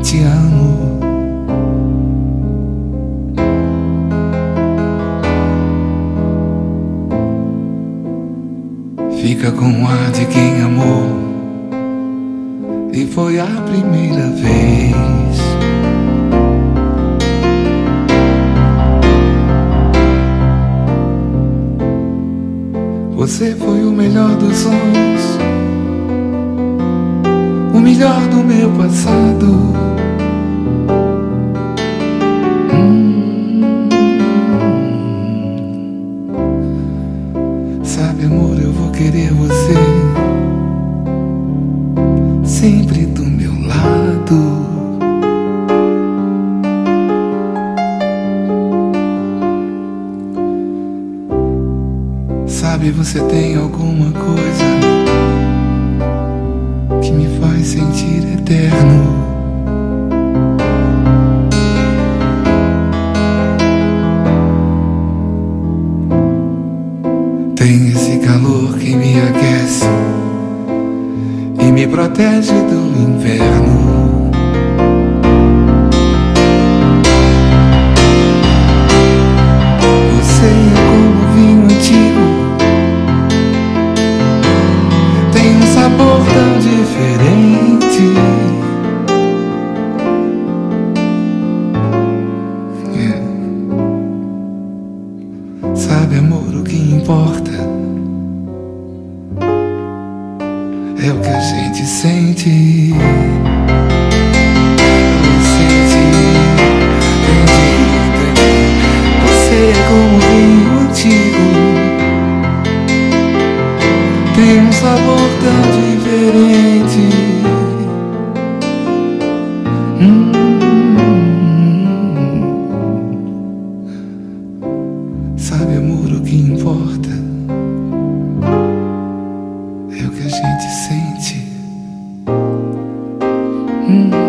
te amo. Fica com o ar de quem amou e foi a primeira vez. Você foi o melhor dos sonhos, o melhor do meu passado. Sabe, amor, eu vou querer você sempre do meu lado. Sabe, você tem alguma coisa que me faz sentir eterno. Tem esse calor que me aquece e me protege do inverno. Você é como vinho antigo, tem um sabor tão diferente. Sabe, amor, o que importa é o que a gente sente. Você é como vinho antigo, tem um sabor tão diferente. Sabe, amor, o que importa é o que a gente sente.